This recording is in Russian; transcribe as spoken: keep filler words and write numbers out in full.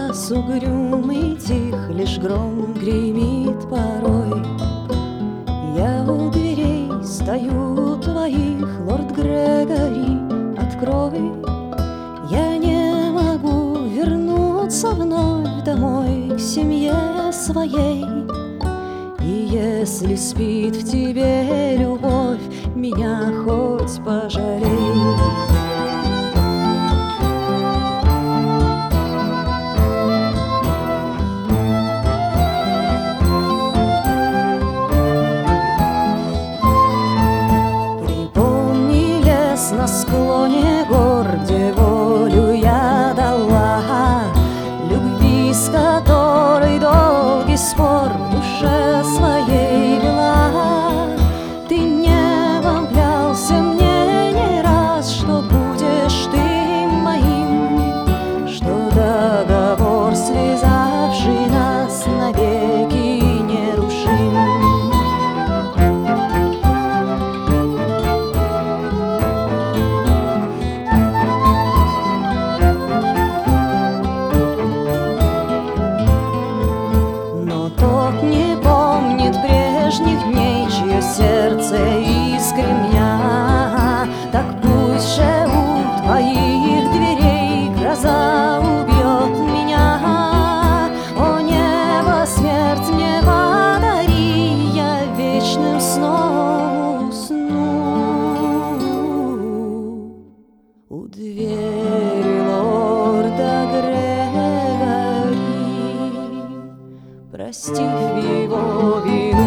час угрюмый, тих, лишь гром гремит порой. Я у дверей стою твоих, лорд Грегори, открой. Я не могу вернуться вновь домой к семье своей. И если спит в тебе любовь, меня хоть пожалей. На склоне гор, где волю я дала, любви, с которой долгий спор в душе своей была. Ты небом клялся мне не раз, что будешь ты моим, что договор, связавший нас, навеки нерушим. Сердце искрення, так пусть же у твоих дверей гроза убьет меня. О небо, смерть мне подари, я вечным сном усну. У двери лорда Грегори, простив его вину,